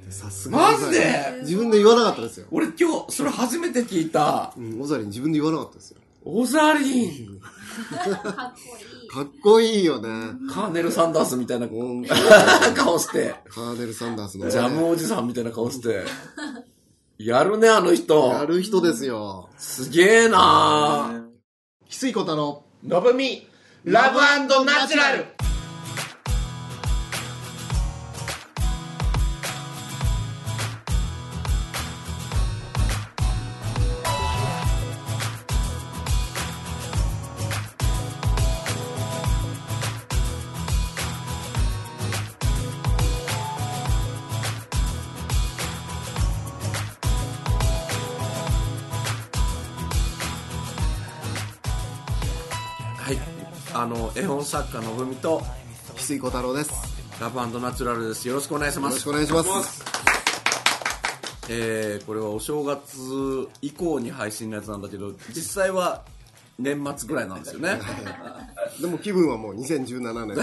さすが。 マジで自分で言わなかったですよ。 俺今日、それ初めて聞いた。 オザリン自分で言わなかったですよ。 オザリン。 かっこいい。 かっこいいよね。 カーネル・サンダースみたいな顔して。 カーネル・サンダースの、 ジャムおじさんみたいな顔して。やるね、あの人。 やる人ですよ。 すげえなぁ。 翡翠小太郎。 のぶみ、ラブ&ナチュラル。絵本作家のぶみと翡翠小太郎です。 ラブ&ナチュラルです。よろしくお願いします。 よろしくお願いします。 これはお正月以降に配信のやつなんだけど、実際は年末ぐらいなんですよね。 でも気分はもう2017年。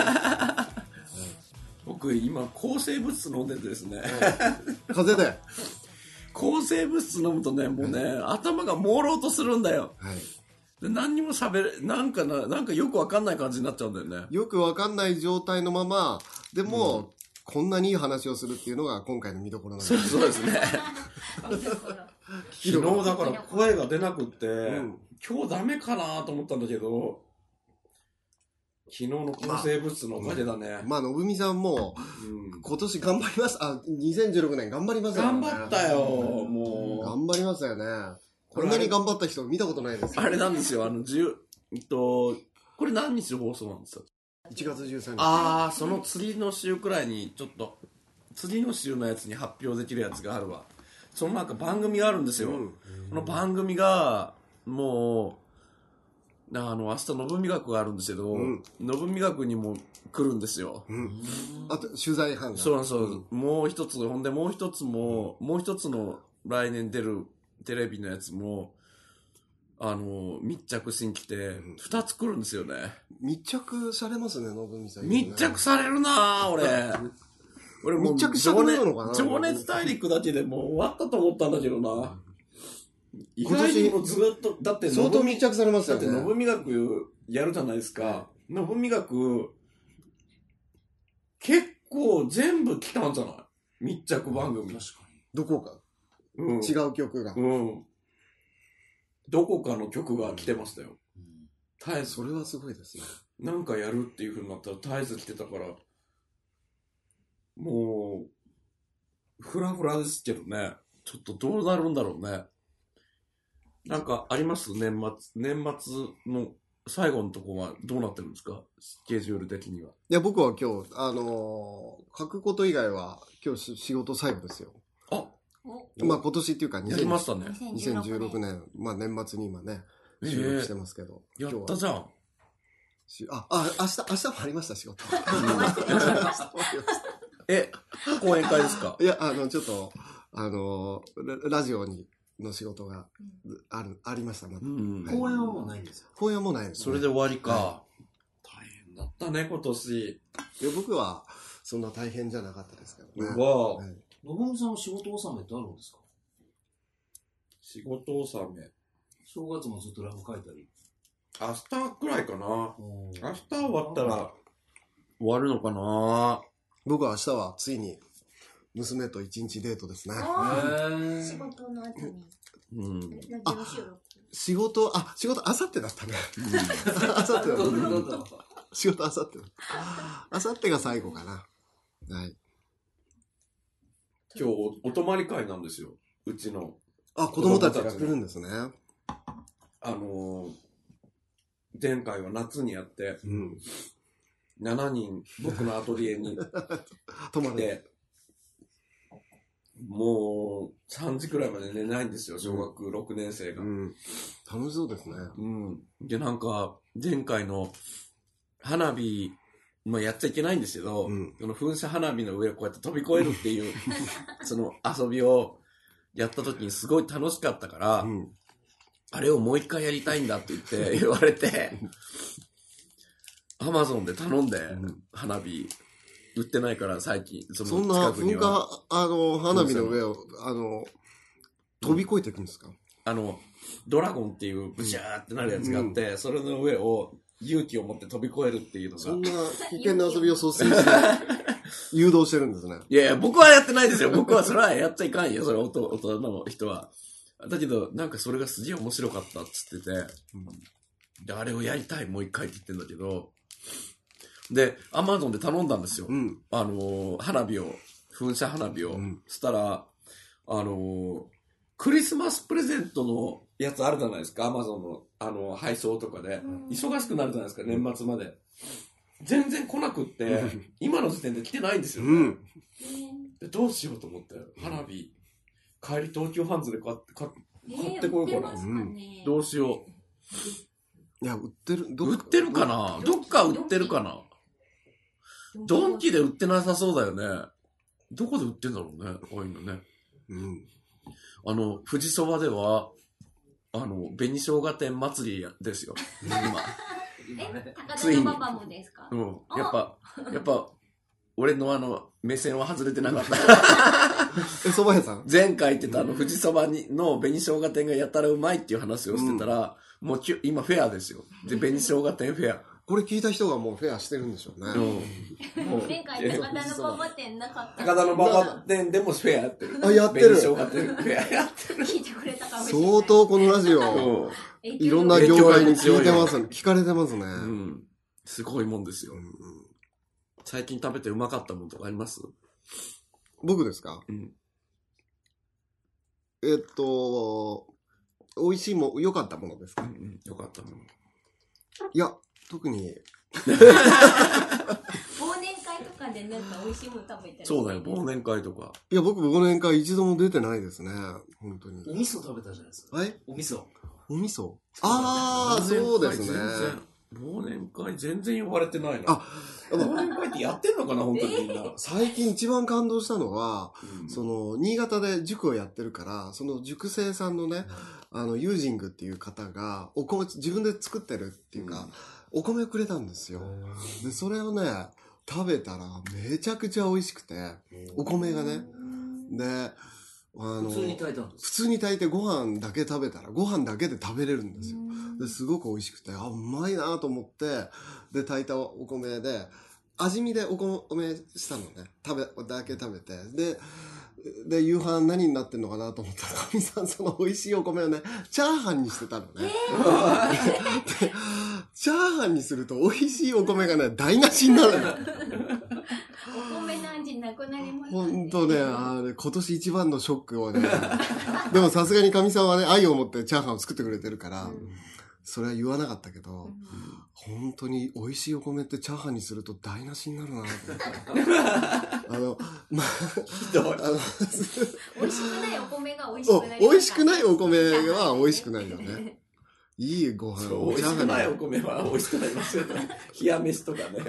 僕今抗生物質飲んでてですね。 風邪で。 抗生物質飲むとね、もうね、頭が朦朧とするんだよ。 はい。 で何にも喋れ、なんかよくわかんない感じになっちゃうんだよね。 よくわかんない状態のまま、でも、こんなにいい話をするっていうのが今回の見どころなんです。 そうですね。昨日だから声が出なくって、今日ダメかなと思ったんだけど、昨日の抗生物質のおかげだね。 のぶみさんも、今年頑張りました。2016年頑張りましたよね。 頑張ったよ、もう。 頑張りましたよね。こんなに頑張った人見たことないですよ。 あれなんですよ、これ何日放送なんですか ？1月13日。 ああ、その次の週くらいに、ちょっと、次の週のやつに発表できるやつがあるわ。そのなんか番組があるんですよ。この番組が、もう、明日、のぶみ学があるんですけど、のぶみ学にも来るんですよ。 あと、取材班が。 そうそう。もう一つ、ほんでもう一つの来年出るテレビのやつも、密着しに来て、二つ来るんですよね。 密着されますね、のぶみさん。 密着されるなぁ、俺もう、 密着したくなるのかな？ 情熱大陸だけでもう終わったと思ったんだけどな。意外にもずっと、だって、 相当密着されますよね。 だって、のぶみ学やるじゃないですか。のぶみ学、結構全部来たんじゃない？密着番組。確かに。 どこか。違う曲が。 どこかの曲が来てましたよ。絶えず。 それはすごいですね。 なんかやるっていう風になったら絶えず来てたから、もう、フラフラですけどね。ちょっとどうなるんだろうね。なんかあります？年末の最後のとこはどうなってるんですか？スケジュール的には。 いや、僕は今日、書くこと以外は今日仕事最後ですよ。今年っていうかやりましたね。 2016年、年末に今ね、収録してますけど。 やったじゃん。 明日もありました、仕事。 講演会ですか？ いや、ちょっと、ラジオの仕事がありましたね。 講演はもうないんですよ。 講演はもうないです。 それで終わりか。大変だったね、今年。 いや、僕は、そんな大変じゃなかったですけどね。 のぶみさんは仕事納めってあるんですか？ 仕事納め。 正月もずっとラブ書いたり。 明日くらいかな。明日終わったら終わるのかな。 僕は明日はついに娘と一日デートですね。 仕事の後に。 仕事、あさってだったね。あさってだった。仕事あさってだった。あさってが最後かな。はい。 今日お泊まり会なんですよ。うちの。 子供たちが来るんですね。 前回は夏にやって、7人僕のアトリエに泊まってもう3時くらいまで寝ないんですよ、小学6年生が。 楽しそうですね。 で、なんか前回の花火やっちゃいけないんですけど、その噴射花火の上をこうやって飛び越えるっていうその遊びをやった時にすごい楽しかったから、あれをもう一回やりたいんだって言われて、アマゾンで頼んで、花火。 売ってないから最近、そそんのな噴近くには。 火、花火の上を、飛び越えていくんですか？ ドラゴンっていうブシャーってなるやつがあって、それの上を勇気を持って飛び越えるっていうのが。 そんな危険な遊びを率先して誘導してるんですね。 いやいや、僕はやってないですよ。僕はそれはやっちゃいかんよ。それは大人の人は。だけど、なんかそれがすげえ面白かったっつってて、で、あれをやりたい、もう一回って言ってんだけど、で、アマゾンで頼んだんですよ。花火を、噴射花火を。そしたら、クリスマスプレゼントのやつあるじゃないですか、アマゾンの、配送とかで。忙しくなるじゃないですか、年末まで。全然来なくって、今の時点で来てないんですよね。でどうしようと思って、花火、帰り東急ハンズで買ってこようかな。どうしよう。いや、売ってるかな？どっか売ってるかな？ドンキで売ってなさそうだよね。どこで売ってんだろうね、こういうのね。富士そばでは、紅生姜店祭りですよ。 今。高田のパパもですか？ やっぱ、俺の目線は外れてなかった。 蕎麦屋さん？ 前回言ってた富士そばの紅生姜店がやたらうまいっていう話をしてたら、もう今フェアですよ。で、紅生姜店フェア。 これ聞いた人がもうフェアしてるんでしょうね。 前回高田のパパ店なかった。 高田のパパ店でもフェアやってる。 あ、やってる。 紅生姜店フェアやってる。 聞いてくれたかもしれない。 相当このラジオ、いろんな業界に聞いてますね。聞かれてますね。 すごいもんですよ。最近食べてうまかったものとかあります？ 僕ですか？美味しいも、良かったものですか？ 良かったもの。 いや、特に。 忘年会とかでなんか美味しいもの食べてる。 そうだよ、忘年会とか。 いや、僕忘年会一度も出てないですね。本当に。 お味噌食べたじゃないですか。 はい？ お味噌。 お味噌？ああ、そうですね。 忘年会全然呼ばれてないな。忘年会ってやってんのかな、本当にみんな。 最近一番感動したのは、新潟で塾をやってるから、その塾生さんのね、ユージングっていう方が、お米、自分で作ってるっていうか、お米をくれたんですよ。で、それをね、食べたらめちゃくちゃ美味しくて、お米がね。で、 普通に炊いたんです。 普通に炊いてご飯だけ食べたら、ご飯だけで食べれるんですよ。ですごく美味しくて、うまいなと思って、で、炊いたお米で、味見でお米したのね。だけ食べて。で、夕飯何になってんのかなと思ったら、かみさんその美味しいお米をね、チャーハンにしてたのね。でチャーハンにすると美味しいお米がね、台無しになるの。 お米の味なくなりましたね。 ほんとね、あれ、今年一番のショックをね。でもさすがにかみさんはね、愛を持ってチャーハンを作ってくれてるから、それは言わなかったけど、本当に美味しいお米ってチャーハンにすると台無しになるなと思って。 ひどい。 美味しくないお米が美味しくなり美味しくないお米は美味しくないよね。いいご飯を。 美味しくないお米は美味しくなりますよね。冷や飯とかね。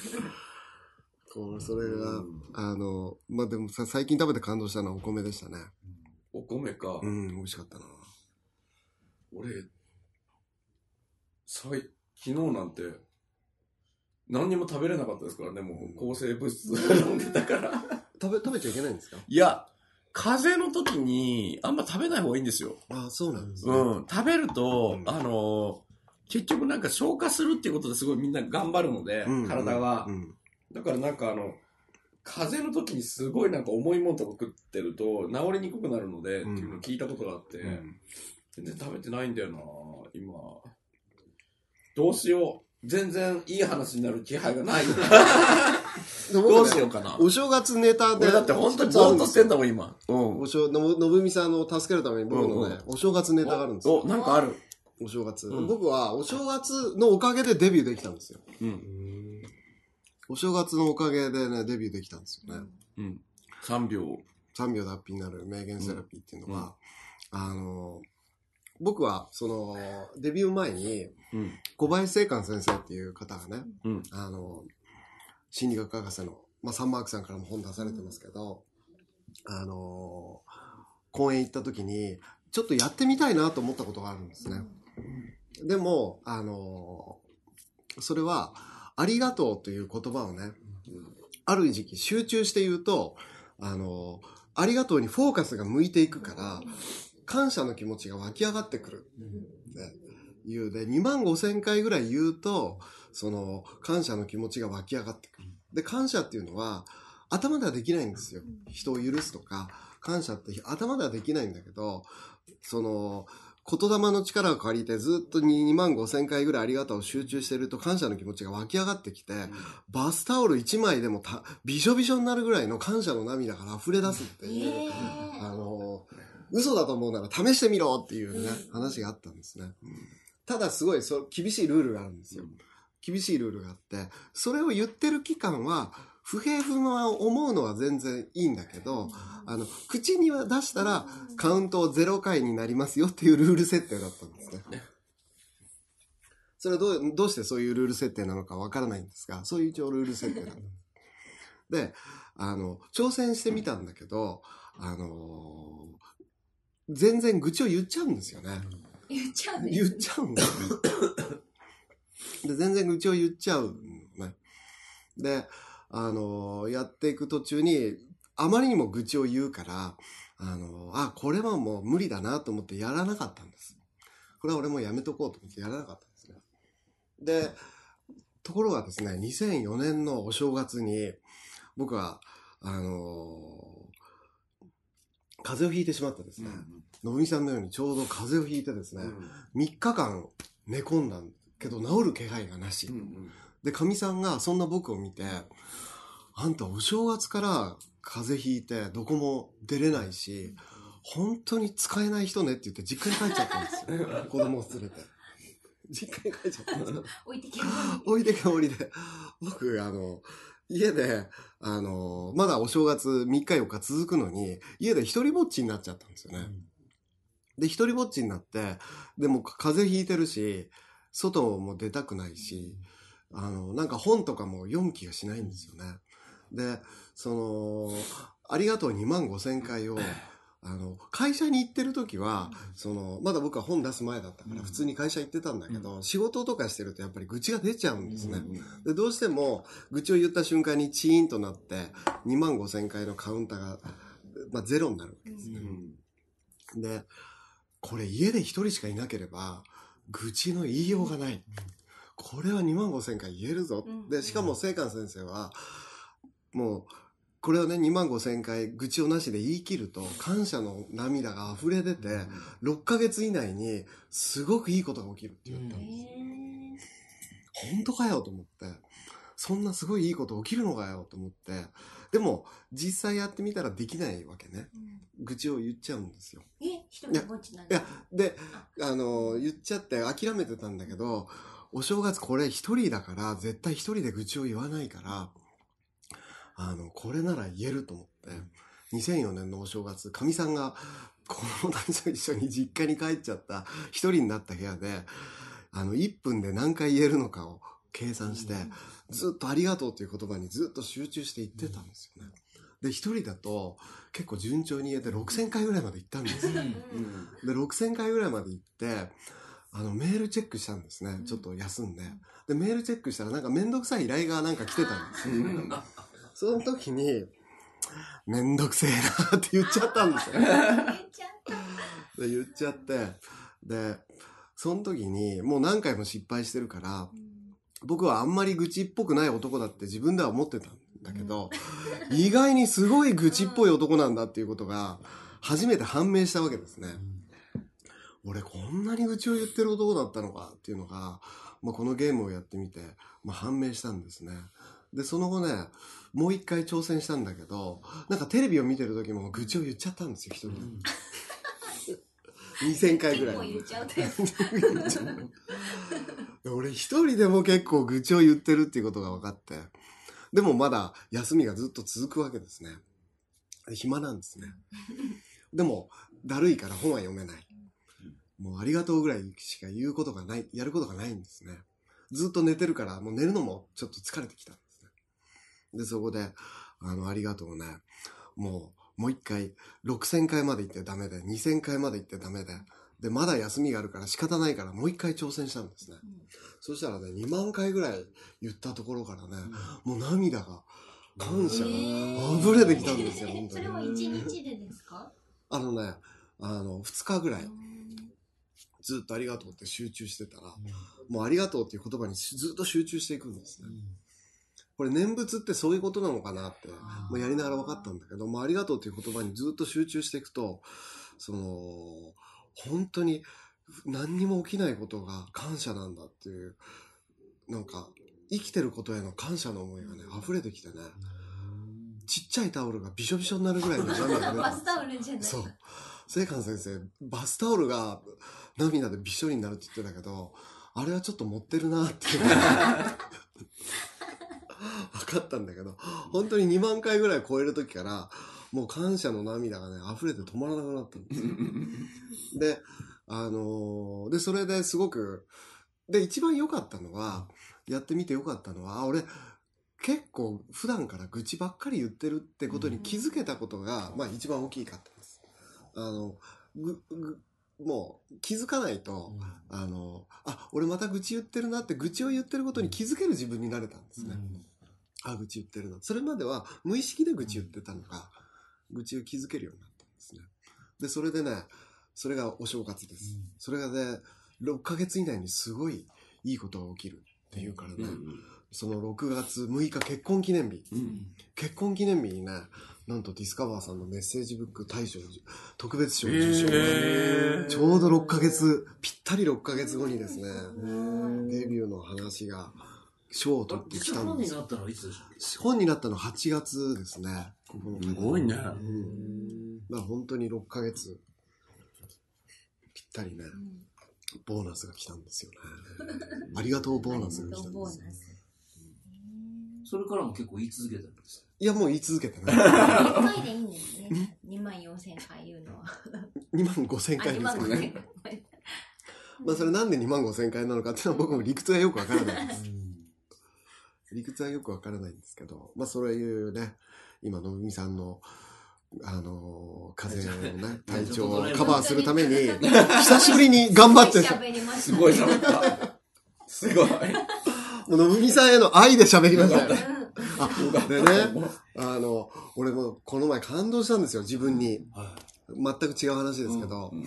それが、でも最近食べて感動したのはお米でしたね。 お米か。 美味しかったな。 俺、昨日なんて、何にも食べれなかったですからね、もう、抗生物質飲んでたから。 食べちゃいけないんですか？ いや、風邪の時に、あんま食べない方がいいんですよ。 あ、そうなんですね。 食べると、結局なんか消化するっていうことですごいみんな頑張るので、体は。だからなんか風邪の時にすごいなんか重いものとか食ってると治りにくくなるので、っていうのを聞いたことがあって、全然食べてないんだよな、今。どうしよう。全然いい話になる気配がない。どうしようかな。 お正月ネタで。 だって本当にぼーっとしてんだもん、今。 のぶみさんを助けるために僕のね、お正月ネタがあるんですよ。 なんかある。 お正月。僕はお正月のおかげでデビューできたんですよ。お正月のおかげでね、デビューできたんですよね。 3秒脱皮になる名言セラピーっていうのは、僕は、デビュー前に、小林正観先生っていう方がね、心理学博士の、サンマークさんからも本出されてますけど、公演行った時に、ちょっとやってみたいなと思ったことがあるんですね。でも、それは、ありがとうという言葉をね、 ある時期集中して言うと、ありがとうにフォーカスが向いていくから、感謝の気持ちが湧き上がってくるっていうで、2万5千回ぐらい言うと、その感謝の気持ちが湧き上がってくる。で、感謝っていうのは頭ではできないんですよ。人を許すとか、感謝って頭ではできないんだけど、その言霊の力を借りてずっと2万5千回ぐらいありがとうを集中してると感謝の気持ちが湧き上がってきて、バスタオル1枚でもびしょびしょになるぐらいの感謝の涙から溢れ出すっていう、嘘だと思うなら試してみろっていうね、話があったんですね。ただすごい厳しいルールがあるんですよ。厳しいルールがあって、それを言ってる期間は不平不満を思うのは全然いいんだけど、口には出したらカウント0回になりますよっていうルール設定だったんですね。それはどうしてそういうルール設定なのかわからないんですが、そういう一応ルール設定なんです。で、挑戦してみたんだけど、全然愚痴を言っちゃうんですよね。 言っちゃうんですよ。で、全然愚痴を言っちゃうのね。で、やっていく途中に、あまりにも愚痴を言うから、これはもう無理だなと思ってやらなかったんです。これは俺もやめとこうと思ってやらなかったんですね。で、ところがですね、2004年のお正月に、僕は、風邪をひいてしまったですね。のぶみさんのようにちょうど風邪をひいてですね、3日間寝込んだけど治る気配がなし。で、かみさんがそんな僕を見て、あんたお正月から風邪ひいてどこも出れないし、本当に使えない人ねって言って実家に帰っちゃったんですよ。子供を連れて。実家に帰っちゃったんですよ。置いてけぼりで。僕、家で、まだお正月3日4日続くのに、家で一人ぼっちになっちゃったんですよね。で、一人ぼっちになって、でも風邪ひいてるし、外も出たくないし、なんか本とかも読む気がしないんですよね。で、ありがとう2万5千回を、会社に行ってる時は、まだ僕は本出す前だったから普通に会社行ってたんだけど、仕事とかしてるとやっぱり愚痴が出ちゃうんですね。で、どうしても愚痴を言った瞬間にチーンとなって2万5千回のカウンターが、ゼロになるわけですね。で、これ家で一人しかいなければ愚痴の言いようがない。これは2万5千回言えるぞ。で、しかも聖寛先生は、もう、これをね、2万5千回愚痴をなしで言い切ると、感謝の涙が溢れ出て、6ヶ月以内にすごくいいことが起きるって言ったんです。本当かよと思って、そんなすごいいいこと起きるのかよと思って、でも、実際やってみたらできないわけね。愚痴を言っちゃうんですよ。 一人ぼっちなんですか？いや、で、言っちゃって諦めてたんだけど、お正月これ一人だから、絶対一人で愚痴を言わないから、これなら言えると思って、2004年のお正月、かみさんが子供たちと一緒に実家に帰っちゃった一人になった部屋で、1分で何回言えるのかを計算して、ずっとありがとうという言葉にずっと集中して言ってたんですよね。で、一人だと結構順調に言えて6000回ぐらいまで行ったんですよ。で、6000回ぐらいまで行って、メールチェックしたんですね。ちょっと休んで。で、メールチェックしたらなんかめんどくさい依頼がなんか来てたんですよ。その時に、めんどくせえなって言っちゃったんですよ。で、言っちゃって、で、その時にもう何回も失敗してるから、僕はあんまり愚痴っぽくない男だって自分では思ってたんだけど、意外にすごい愚痴っぽい男なんだっていうことが初めて判明したわけですね。俺こんなに愚痴を言ってる男だったのかっていうのが、このゲームをやってみて、判明したんですね。で、その後ね、もう一回挑戦したんだけど、なんかテレビを見てる時も愚痴を言っちゃったんですよ、一人で。2000回ぐらい。結構言っちゃうね。俺一人でも結構愚痴を言ってるっていうことが分かって、でもまだ休みがずっと続くわけですね。暇なんですね。でも、だるいから本は読めない。もうありがとうぐらいしか言うことがない、やることがないんですね。ずっと寝てるから、もう寝るのもちょっと疲れてきたんですね。で、そこで、ありがとうね。もう一回、6000回まで行ってダメで、2000回まで行ってダメで、で、まだ休みがあるから仕方ないからもう一回挑戦したんですね。そしたらね、2万回ぐらい言ったところからね、もう涙が感謝が溢れてきたんですよ、本当に。 それは1日でですか？ 2日ぐらい、ずっとありがとうって集中してたら、もうありがとうっていう言葉にずっと集中していくんですね。これ念仏ってそういうことなのかなって、もうやりながら分かったんだけど、もうありがとうっていう言葉にずっと集中していくと、本当に何にも起きないことが感謝なんだっていう、なんか生きてることへの感謝の思いがね、溢れてきてね、ちっちゃいタオルがびしょびしょになるぐらいの涙が出た。 バスタオルじゃない。 そう。聖寛先生、バスタオルが涙でびっしょりになるって言ってたけど、あれはちょっと持ってるなって分かったんだけど、本当に2万回ぐらい超える時からもう感謝の涙がね溢れて止まらなくなったんですよ。でそれですごくで一番良かったのは、やってみて良かったのは、俺結構普段から愚痴ばっかり言ってるってことに気づけたことが、まあ一番大きかったんです。もう気づかないと、俺また愚痴言ってるなって、愚痴を言ってることに気づける自分になれたんですね。愚痴言ってるな。それまでは無意識で愚痴言ってたのが、愚痴を気づけるようになったんですね。で、それでね、それがお正月です。それがね、6ヶ月以内にすごいいいことが起きるっていうからね、その6月6日結婚記念日、結婚記念日にね、なんとディスカバーさんのメッセージブック大賞特別賞受賞、ちょうど6ヶ月、ぴったり6ヶ月後にですね、デビューの話が賞を取ってきたんです。 本になったのはいつでしょう？ 本になったのは8月ですね。 すごいね。 まあ本当に6ヶ月ぴったりね、ボーナスが来たんですよね。ありがとうボーナスが来たんです。 それからも結構言い続けたんですか？ いや、もう言い続けてない。 1回でいいんですね。24,000回言うのは。 25,000回ですかね。まあそれなんで25,000回なのかっていうのは僕も理屈がよくわからないです。理屈はよくわからないんですけど、まあそういうね、今の海さんの風邪のね、体調をカバーするために、久しぶりに頑張ってすごい喋った。すごい。 もうのぶみさんへの愛で喋りましたよね。でね、俺もこの前感動したんですよ、自分に。全く違う話ですけど、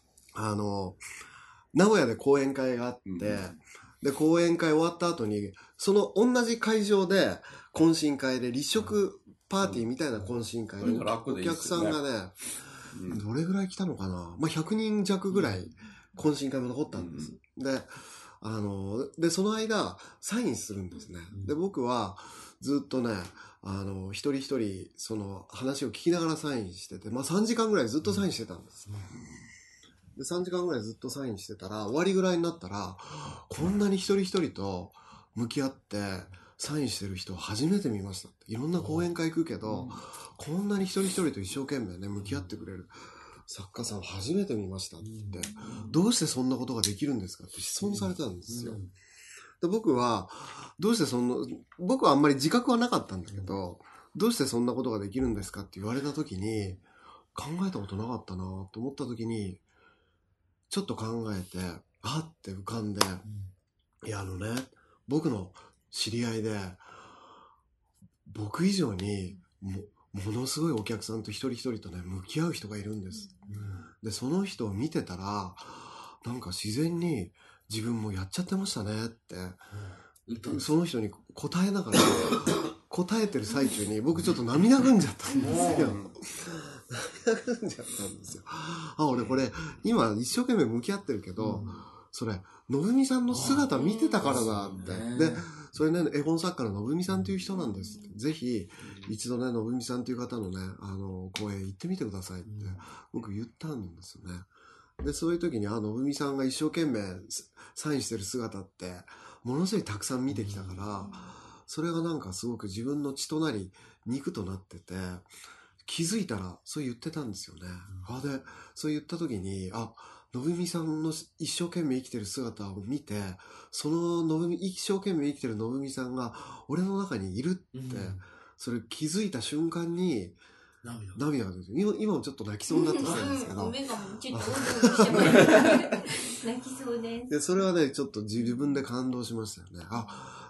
名古屋で講演会があって、で、講演会終わった後に、その同じ会場で懇親会で立食パーティーみたいな懇親会でお客さんがね、どれぐらい来たのかな、まあ、100人弱ぐらい懇親会も残ったんです。で、その間サインするんですね。で、僕はずっとね、一人一人その話を聞きながらサインしてて、まあ3時間ぐらいずっとサインしてたんです。で、3時間ぐらいずっとサインしてたら、終わりぐらいになったら、こんなに一人一人と向き合ってサインしてる人を初めて見ましたって。いろんな講演会行くけど、こんなに一人一人と一生懸命ね、向き合ってくれる作家さんを初めて見ましたって言って、どうしてそんなことができるんですかって質問されたんですよ。で、僕はあんまり自覚はなかったんだけど、どうしてそんなことができるんですかって言われた時に、考えたことなかったなと思った時に、ちょっと考えて、あって浮かんで、いや僕の知り合いで、僕以上にものすごいお客さんと一人一人とね、向き合う人がいるんです。で、その人を見てたら、なんか自然に自分もやっちゃってましたねって、その人に答えながら、答えてる最中に僕ちょっと涙ぐんじゃったんですよ。涙ぐんじゃったんですよ。俺これ、今一生懸命向き合ってるけど、それ、のぶみさんの姿見てたからだって。で、それね、絵本作家ののぶみさんという人なんです。ぜひ、一度ね、のぶみさんという方のね、講演行ってみてくださいって、僕言ったんですよね。で、そういう時に、のぶみさんが一生懸命サインしてる姿って、ものすごいたくさん見てきたから、それがなんかすごく自分の血となり、肉となってて、気づいたらそう言ってたんですよね。で、そう言った時に、のぶみさんの一生懸命生きてる姿を見て、その一生懸命生きてるのぶみさんが俺の中にいるって、それ気づいた瞬間に涙が出て、今もちょっと泣きそうになってきたんですけど、 目がちょっとしても泣きそうです。 で、それはね、ちょっと自分で感動しましたよね。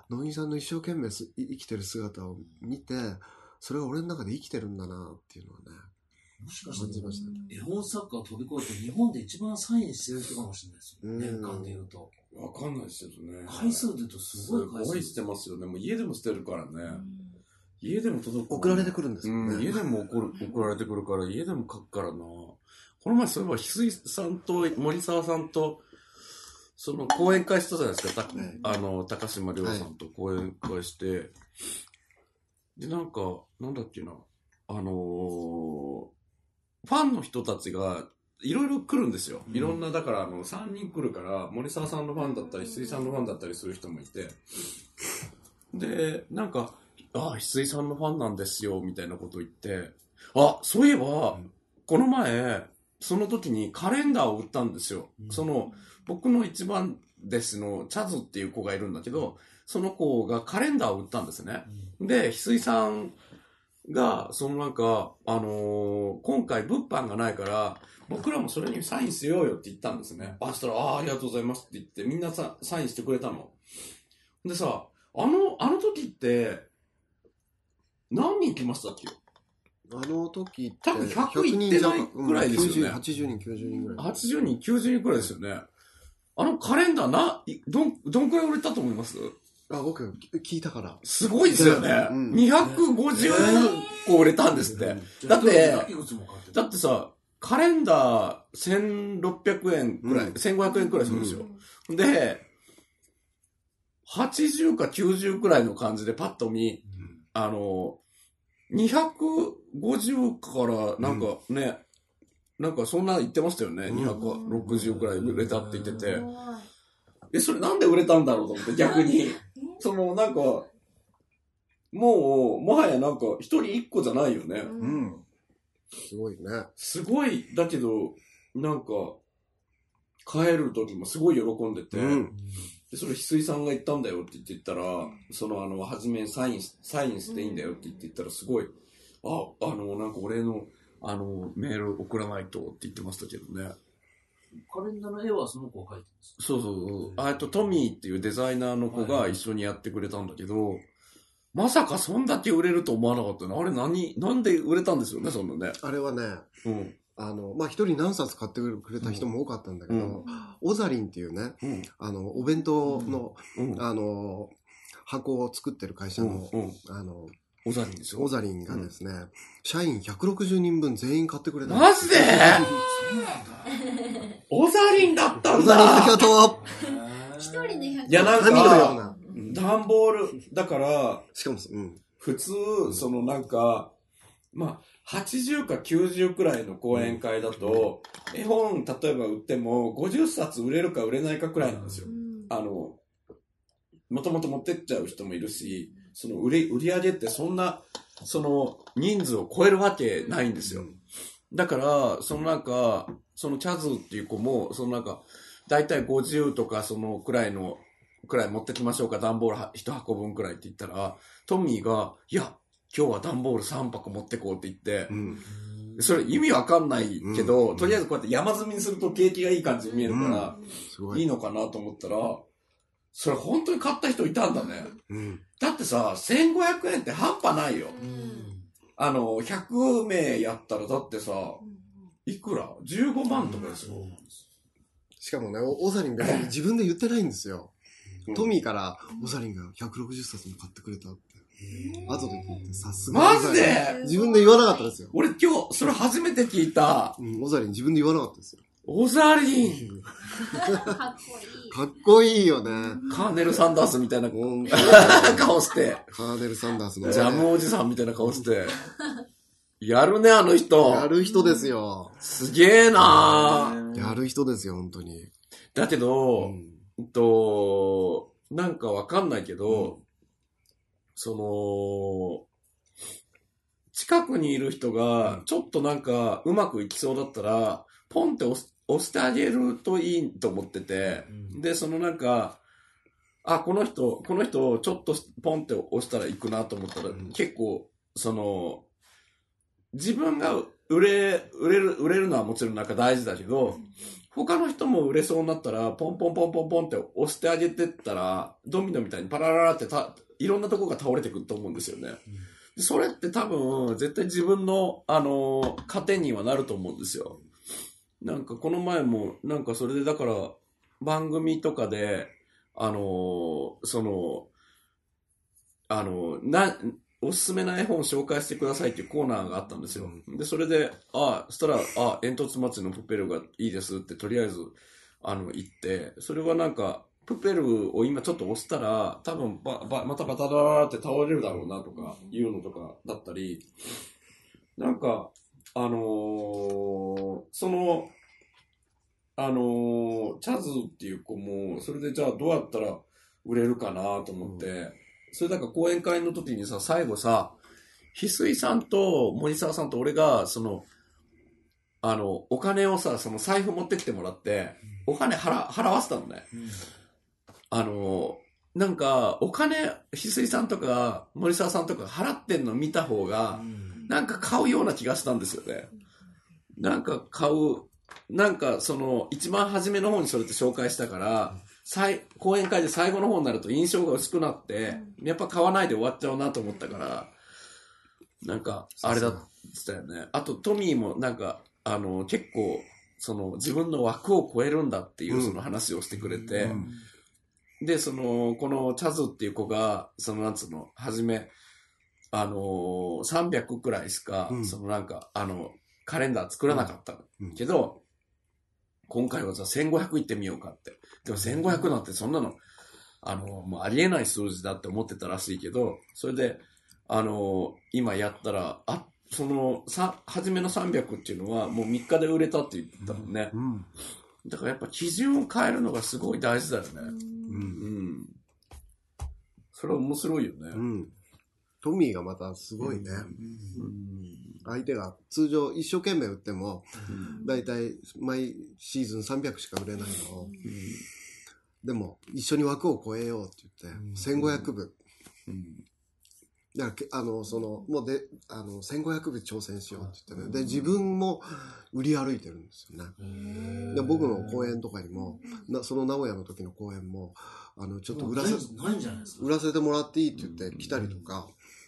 野木さんの一生懸命生きてる姿を見て、それが俺の中で生きてるんだなっていうのはね、 もしかし感じましたね。 て絵本作家を飛び越えて日本で一番サインしてる人かもしれないですよ。年間で言うと。 わかんないですけどね。 回数で言うとすごい回数。 すごいしてますよね。もう家でも捨てるからね。家でも届く。 送られてくるんですよね。 家でも送られてくるから、家でも書くからな。この前そういえば、翡翠さんと森沢さんと、その講演会したじゃないですか。高島亮さんと講演会して、で、なんだっけな。ファンの人たちが、いろいろ来るんですよ。いろんな、だから3人来るから、森沢さんのファンだったり、翡翠さんのファンだったりする人もいて、で、翡翠さんのファンなんですよ、みたいなこと言って、そういえば、この前、その時にカレンダーを売ったんですよ。僕の一番ですの、チャズっていう子がいるんだけど、その子がカレンダーを売ったんですね。で、翡翠さんが、今回物販がないから、僕らもそれにサインしようよって言ったんですね。そしたら、ありがとうございますって言って、みんなサインしてくれたの。でさ、あの時って、何人来ましたっけ？ あの時って、 多分100いってないぐらいですよね。 80人、90人ぐらい。 80人、90人ぐらいですよね。カレンダーどんくらい売れたと思います？ 僕、聞いたから。 すごいですよね。250個売れたんですって。だってさ、カレンダー1600円くらい、1500円くらいするんですよ。で、80か90くらいの感じでパッと見、250からそんな言ってましたよね。260くらい売れたって言ってて。それなんで売れたんだろうと思って、逆に。もはや一人一個じゃないよね。 すごいね。 すごい、だけど、帰る時もすごい喜んでて、で、それ翡翠さんが言ったんだよって言ったら、初めにサインしていいんだよって言ったら、すごい、俺の、メール送らないとって言ってましたけどね。 カレンダーの絵はその子が描いてるんですか？ そう。トミーっていうデザイナーの子が一緒にやってくれたんだけど、まさかそんだけ売れると思わなかったの。あれなんで売れたんですよね、そんなね。 あれはね、一人何冊買ってくれた人も多かったんだけど、オザリンっていうね、お弁当の、箱を作ってる会社の、 オザリンですよ。 オザリンがですね、社員160人分全員買ってくれた。 マジで？オザリンだったんだ。 オザリンありがと一人で100。 いや、 神のような。 段ボール、だから、 しかも、 普通、80か90くらいの講演会だと、絵本、例えば売っても、50冊売れるか売れないかくらいなんですよ。もともと持ってっちゃう人もいるし、売り上げってそんな、人数を超えるわけないんですよ。だから、チャズっていう子も、だいたい50とか、くらい持ってきましょうか、段ボール1箱分くらいって言ったら、トミーが、いや、今日は段ボール3箱持ってこうって言って、それ意味わかんないけど、とりあえずこうやって山積みにすると景気がいい感じに見えるから、いいのかなと思ったら、それ本当に買った人いたんだね。だってさ、1500円って半端ないよ。100名やったらだってさ、いくら ?15 万とかですよ。 しかもね、オザリン別に自分で言ってないんですよ。トミーからオザリンが160冊も買ってくれたって。後で聞いて、さすが。 マジで？ 自分で言わなかったですよ。 俺今日、それ初めて聞いた。 オザリン自分で言わなかったですよ。 オザリンかっこいいよね。 カーネル・サンダースみたいな顔して。 カーネル・サンダースの、 ジャムおじさんみたいな顔して。やるね、あの人。 やる人ですよ。 すげえなー。 やる人ですよ、本当に。 だけど、なんかわかんないけど、近くにいる人が、ちょっとうまくいきそうだったら、ポンって押してあげるといいと思ってて、で、この人、ちょっとポンって押したら行くなと思ったら、結構、自分が売れるのはもちろんなんか大事だけど、他の人も売れそうになったら、ポンポンポンポンポンって押してあげてったら、ドミノみたいにパラララっていろんなとこが倒れてくると思うんですよね。それって多分、絶対自分の、糧にはなると思うんですよ。なんかこの前も、なんかそれでだから、番組とかで、おすすめな絵本を紹介してくださいっていうコーナーがあったんですよ。で、それで、そしたら、煙突町のプペルがいいですって、とりあえず、言って、それはなんか、プペルを今ちょっと押したら、多分またバタバタって倒れるだろうなとか、いうのとかだったり、なんか、チャズっていう子も、それでじゃあどうやったら売れるかなと思って、それだから講演会の時にさ、最後さ、翡翠さんと森沢さんと俺が、お金をさ、その財布持ってきてもらって、お金払わせたのね。なんか、お金、翡翠さんとか森沢さんとか払ってんの見た方が、なんか買うような気がしたんですよね。なんか一番初めの方にそれって紹介したから、講演会で最後の方になると印象が薄くなって、やっぱ買わないで終わっちゃうなと思ったから、なんか、あれだったよね。あと、トミーもなんか、結構、自分の枠を超えるんだっていうその話をしてくれて、で、このチャズっていう子が、初め、300くらいしか、カレンダー作らなかったけど、今回はじゃあ1500行ってみようかって。でも1500なんてそんなの、もうありえない数字だって思ってたらしいけど、それで、今やったら、初めの300っていうのはもう3日で売れたって言ってたもんね。だからやっぱ基準を変えるのがすごい大事だよね。それは面白いよね。 トミーがまたすごいね。相手が通常一生懸命売っても、だいたい毎シーズン300しか売れないのを、でも一緒に枠を超えようって言って、1500部。だからもう1500部挑戦しようって言ってね。で、自分も売り歩いてるんですよね。で、僕の公演とかにも、その名古屋の時の公演も、ちょっと売らせてもらっていいって言って来たりとか、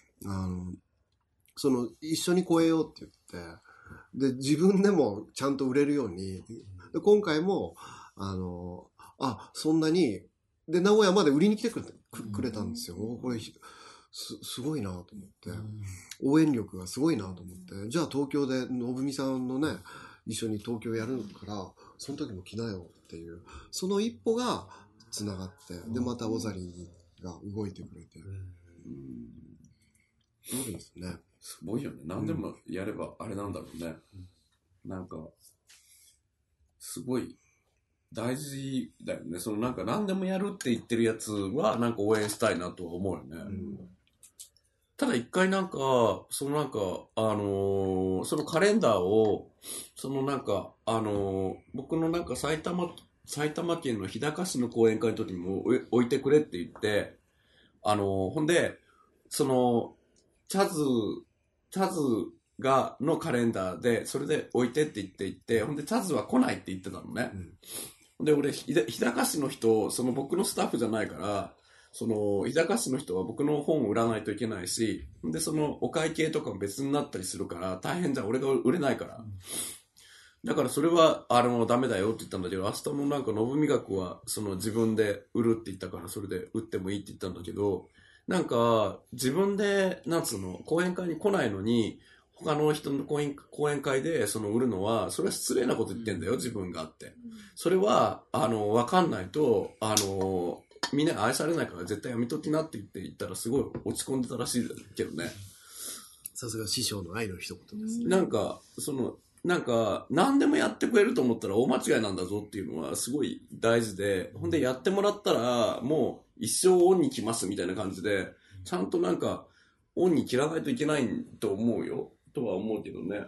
一緒に超えようって言って、で、自分でもちゃんと売れるように、で今回も、そんなに、で、名古屋まで売りに来てくれたんですよ。これ、すごいなと思って、応援力がすごいなと思って、じゃあ東京で、のぶみさんのね、一緒に東京やるから、その時も来なよっていう、その一歩が繋がって、で、またオザリーが動いてくれて、そうですね。 すごいよね。何でもやればあれなんだろうね。なんか、すごい大事だよね。何でもやるって言ってるやつはなんか応援したいなとは思うよね。ただ一回そのカレンダーを、僕の埼玉県の日高市の講演会の時にも置いてくれって言って、ほんで、チャズのカレンダーで、それで置いてって言って、ほんで、チャズは来ないって言ってたのね。で、俺、日高市の人、僕のスタッフじゃないから、日高市の人は僕の本を売らないといけないし、で、お会計とかも別になったりするから、大変じゃん、俺が売れないから。だからそれは、ダメだよって言ったんだけど、明日ものぶみがくは、自分で売るって言ったから、それで売ってもいいって言ったんだけど、自分で、講演会に来ないのに、他の人の講演会で売るのは、それは失礼なこと言ってんだよ、自分があって。それは、わかんないと、みんなが愛されないから絶対やめときなって言ったらすごい落ち込んでたらしいけどね。 さすが師匠の愛の一言ですね。 何でもやってくれると思ったら大間違いなんだぞっていうのはすごい大事で、ほんでやってもらったら、もう一生オンに来ますみたいな感じで、ちゃんとオンに切らないといけないと思うよ、とは思うけどね。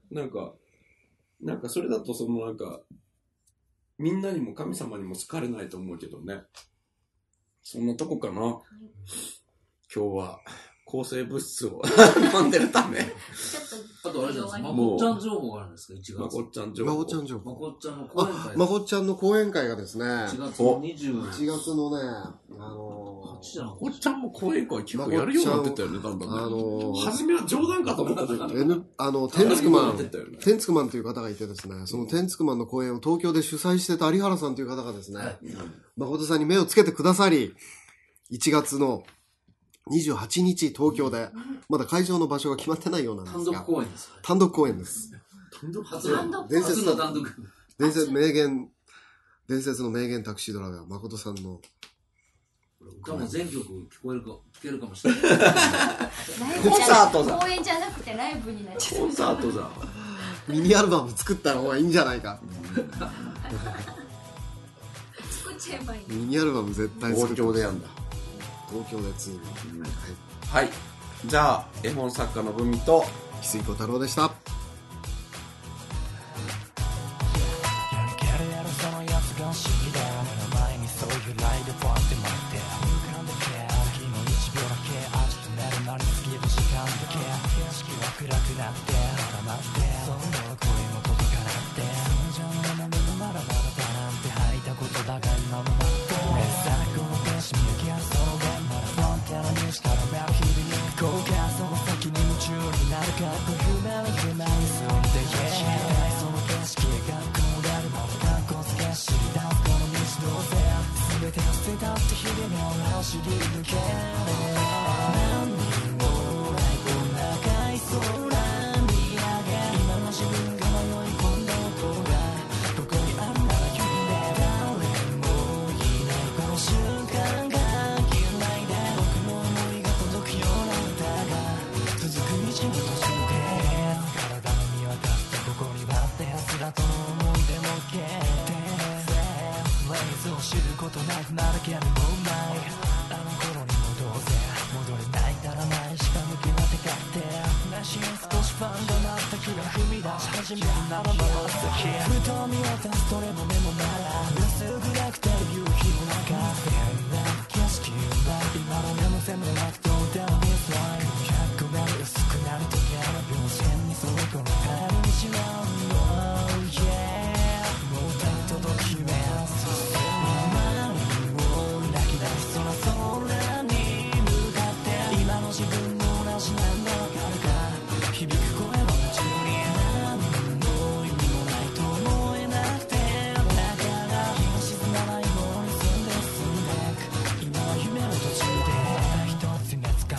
それだとみんなにも神様にも好かれないと思うけどね。そんなとこかな。今日は抗生物質を飲んでるため。 ちょっと。 あとあれじゃないですか、まこっちゃん情報があるんですか、1月。 まこっちゃん情ま報。 こっちゃん情報。 まこっちゃんの講演会。 まこっちゃんの講演会がですね、 1月の20。 1月のね、 こっちじゃん。 まこっちゃんも講演会結構やるようになってたよね、だんだんね。初めは冗談かと思ったけど。 テンツクマンという方がいてですね、そのテンツクマンの講演を東京で主催してた有原さんという方がですね、誠さんに目をつけてくださり、1月の28日東京で、まだ会場の場所が決まってないようなんですが。 単独公演です。 単独公演です。 初の単独。 伝説の名言タクシードライバー、誠さんの。 歌も全曲聞けるかもしれない。 コンサートだ。 公演じゃなくてライブになっちゃう。 コンサートだ。 ミニアルバム作った方がいいんじゃないか。 作っちゃえばいい。 ミニアルバム絶対作る。 東京でやんだ。 東京でついに。 はい。じゃあ、絵本作家の文美と、 翡翠小太郎でした。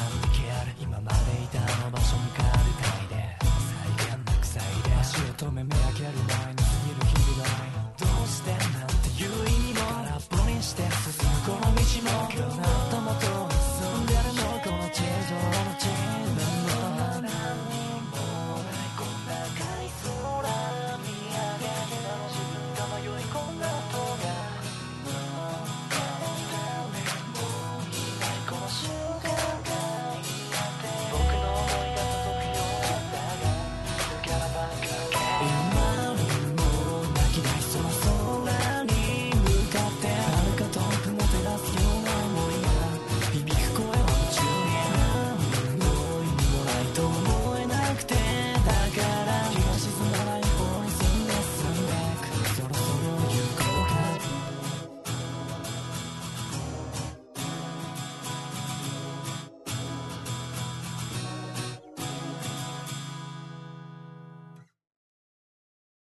止め